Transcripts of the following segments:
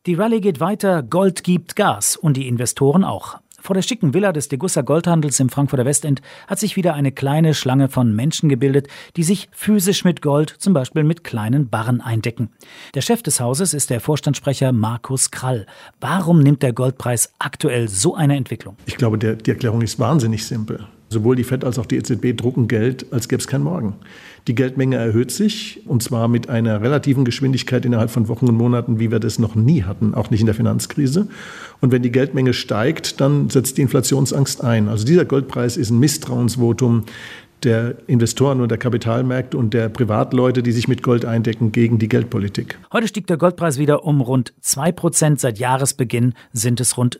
Die Rallye geht weiter, Gold gibt Gas und die Investoren auch. Vor der schicken Villa des Degussa Goldhandels im Frankfurter Westend hat sich wieder eine kleine Schlange von Menschen gebildet, die sich physisch mit Gold, zum Beispiel mit kleinen Barren, eindecken. Der Chef des Hauses ist der Vorstandssprecher Markus Krall. Warum nimmt der Goldpreis aktuell so eine Entwicklung? Ich glaube, die Erklärung ist wahnsinnig simpel. Sowohl die FED als auch die EZB drucken Geld, als gäbe es keinen Morgen. Die Geldmenge erhöht sich, und zwar mit einer relativen Geschwindigkeit innerhalb von Wochen und Monaten, wie wir das noch nie hatten, auch nicht in der Finanzkrise. Und wenn die Geldmenge steigt, dann setzt die Inflationsangst ein. Also dieser Goldpreis ist ein Misstrauensvotum der Investoren und der Kapitalmärkte und der Privatleute, die sich mit Gold eindecken, gegen die Geldpolitik. Heute stieg der Goldpreis wieder um rund 2%. Seit Jahresbeginn sind es rund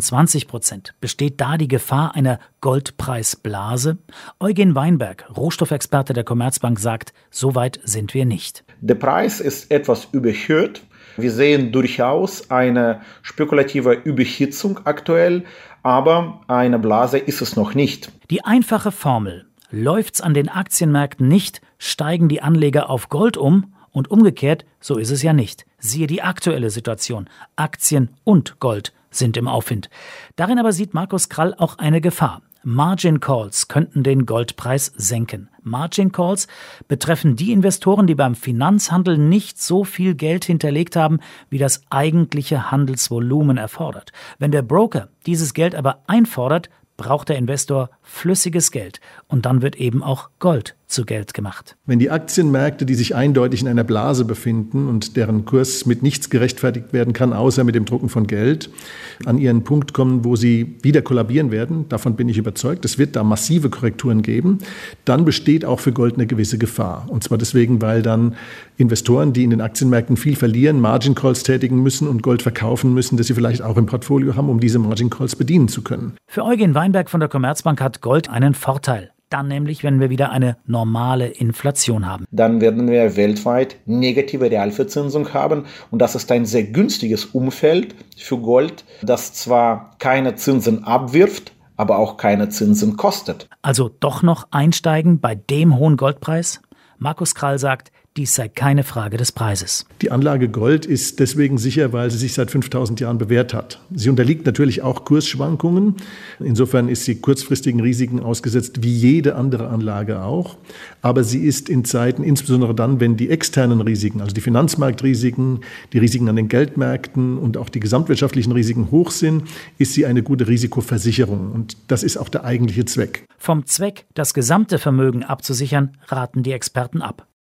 23%. Besteht da die Gefahr einer Goldpreisblase? Eugen Weinberg, Rohstoffexperte der Commerzbank, sagt, so weit sind wir nicht. Der Preis ist etwas überhöht. Wir sehen durchaus eine spekulative Überhitzung aktuell, aber eine Blase ist es noch nicht. Die einfache Formel: Läuft's an den Aktienmärkten nicht, steigen die Anleger auf Gold um, und umgekehrt, so ist es ja nicht. Siehe die aktuelle Situation. Aktien und Gold sind im Aufwind. Darin aber sieht Markus Krall auch eine Gefahr. Margin Calls könnten den Goldpreis senken. Margin Calls betreffen die Investoren, die beim Finanzhandel nicht so viel Geld hinterlegt haben, wie das eigentliche Handelsvolumen erfordert. Wenn der Broker dieses Geld aber einfordert, braucht der Investor flüssiges Geld, und dann wird eben auch Gold zu Geld gemacht. Wenn die Aktienmärkte, die sich eindeutig in einer Blase befinden und deren Kurs mit nichts gerechtfertigt werden kann, außer mit dem Drucken von Geld, an ihren Punkt kommen, wo sie wieder kollabieren werden, davon bin ich überzeugt, es wird da massive Korrekturen geben, dann besteht auch für Gold eine gewisse Gefahr. Und zwar deswegen, weil dann Investoren, die in den Aktienmärkten viel verlieren, Margin Calls tätigen müssen und Gold verkaufen müssen, das sie vielleicht auch im Portfolio haben, um diese Margin Calls bedienen zu können. Für Eugen Weinberg von der Commerzbank hat Gold einen Vorteil. Dann nämlich, wenn wir wieder eine normale Inflation haben. Dann werden wir weltweit negative Realverzinsung haben. Und das ist ein sehr günstiges Umfeld für Gold, das zwar keine Zinsen abwirft, aber auch keine Zinsen kostet. Also doch noch einsteigen bei dem hohen Goldpreis? Markus Krall sagt, dies sei keine Frage des Preises. Die Anlage Gold ist deswegen sicher, weil sie sich seit 5000 Jahren bewährt hat. Sie unterliegt natürlich auch Kursschwankungen. Insofern ist sie kurzfristigen Risiken ausgesetzt, wie jede andere Anlage auch. Aber sie ist in Zeiten, insbesondere dann, wenn die externen Risiken, also die Finanzmarktrisiken, die Risiken an den Geldmärkten und auch die gesamtwirtschaftlichen Risiken hoch sind, ist sie eine gute Risikoversicherung. Und das ist auch der eigentliche Zweck. Vom Zweck, das gesamte Vermögen abzusichern, raten die Experten ab.